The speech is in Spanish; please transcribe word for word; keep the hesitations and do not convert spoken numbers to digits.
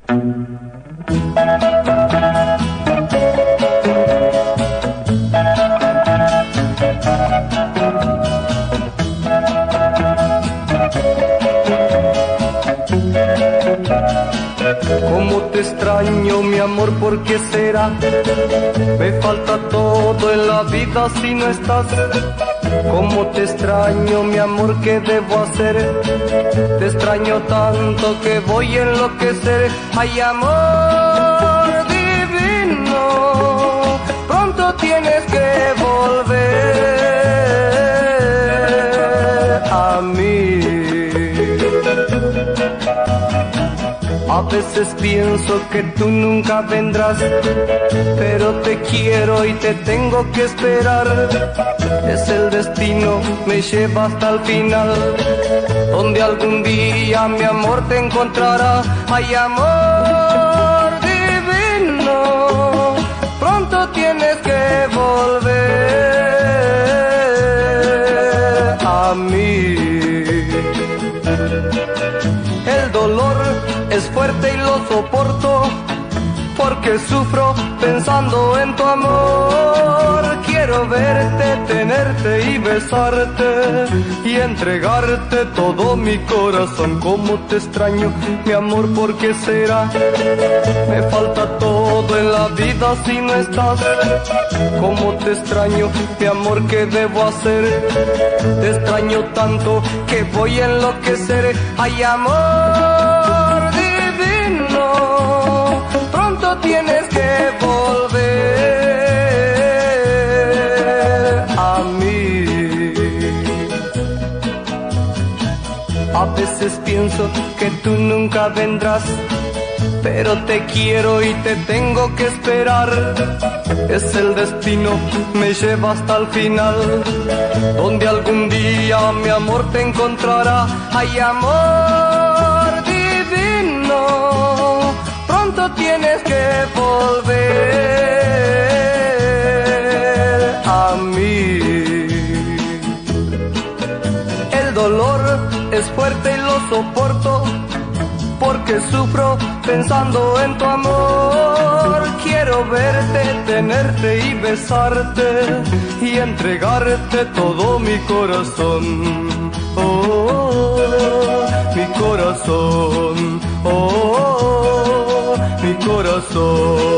Cómo te extraño, mi amor, ¿por qué será? Me falta todo en la vida si no estás. Cómo te extraño, mi amor, ¿qué debo hacer? Te extraño tanto que voy a enloquecer. Ay, amor divino, pronto tienes que volver a mí. A veces pienso que tú nunca vendrás, pero te quiero y te tengo que esperar. Es el destino, me lleva hasta el final, donde algún día mi amor te encontrará. Ay, amor divino, pronto tienes que volver a mí. El dolor es fuerte y lo soporto, porque sufro pensando en tu amor. Quiero verte, tenerte y besarte, y entregarte todo mi corazón. Cómo te extraño, mi amor, ¿por qué será? Me falta todo en la vida si no estás. Cómo te extraño, mi amor, ¿qué debo hacer? Te extraño tanto que voy a enloquecer. Ay, amor divino, pronto tienes que volver a mí. A veces pienso que tú nunca vendrás, pero te quiero y te tengo que esperar. Es el destino, me lleva hasta el final, donde algún día mi amor te encontrará. Ay, amor divino, pronto tienes que volver a mí. El dolor es fuerte y lo soporto, porque sufro pensando en tu amor. Quiero verte, tenerte y besarte, y entregarte todo mi corazón. Oh, mi corazón, oh, mi corazón.